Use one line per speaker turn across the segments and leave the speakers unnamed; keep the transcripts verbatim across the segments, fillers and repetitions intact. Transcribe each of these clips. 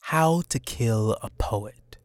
How to kill a poet.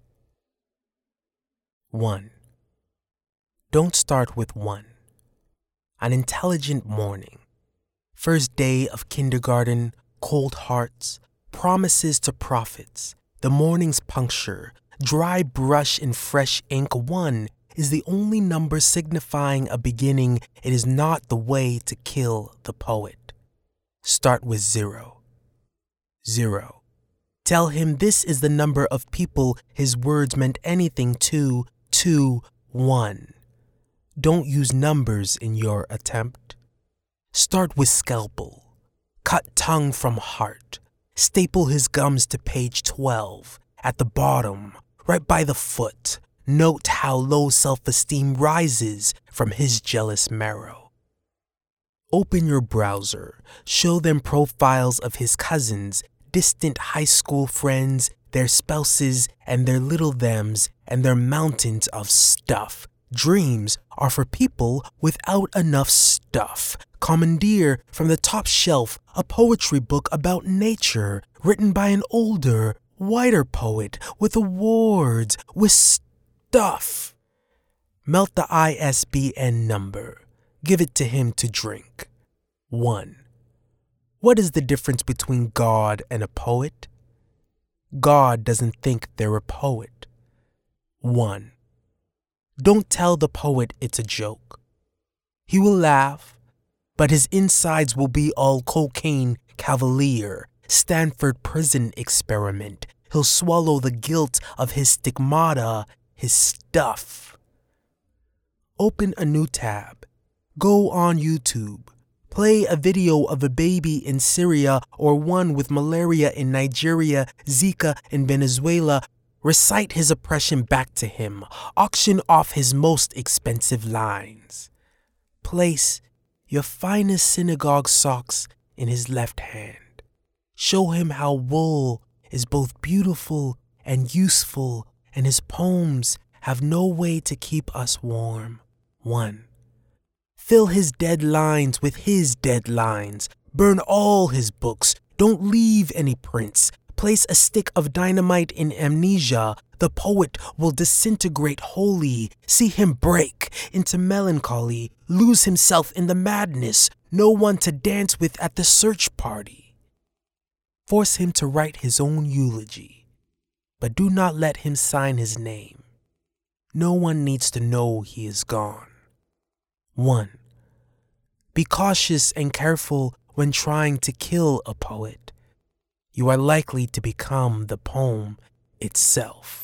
one. Don't start with one. An intelligent morning. First day of kindergarten, cold hearts, promises to prophets, the morning's puncture, dry brush and fresh ink. One is the only number signifying a beginning. It is not the way to kill the poet. Start with zero. Zero. Tell him this is the number of people his words meant anything to, to, one. Don't use numbers in your attempt. Start with scalpel. Cut tongue from heart. Staple his gums to page twelve. At the bottom, right by the foot, note how low self-esteem rises from his jealous marrow. Open your browser. Show them profiles of his cousins, distant high school friends, their spouses, and their little thems, and their mountains of stuff. Dreams are for people without enough stuff. Commandeer from the top shelf a poetry book about nature, written by an older, whiter poet with awards, with stuff. Melt the I S B N number. Give it to him to drink. one. What is the difference between God and a poet? God doesn't think they're a poet. one. Don't tell the poet it's a joke. He will laugh, but his insides will be all cocaine cavalier, Stanford prison experiment. He'll swallow the guilt of his stigmata, his stuff. Open a new tab. Go on YouTube. Play a video of a baby in Syria or one with malaria in Nigeria, Zika in Venezuela. Recite his oppression back to him. Auction off his most expensive lines. Place your finest synagogue socks in his left hand. Show him how wool is both beautiful and useful, and his poems have no way to keep us warm. one. Fill his dead lines with his dead lines. Burn all his books. Don't leave any prints. Place a stick of dynamite in amnesia. The poet will disintegrate wholly. See him break into melancholy. Lose himself in the madness. No one to dance with at the search party. Force him to write his own eulogy. But do not let him sign his name. No one needs to know he is gone. one. Be cautious and careful when trying to kill a poet. You are likely to become the poem itself.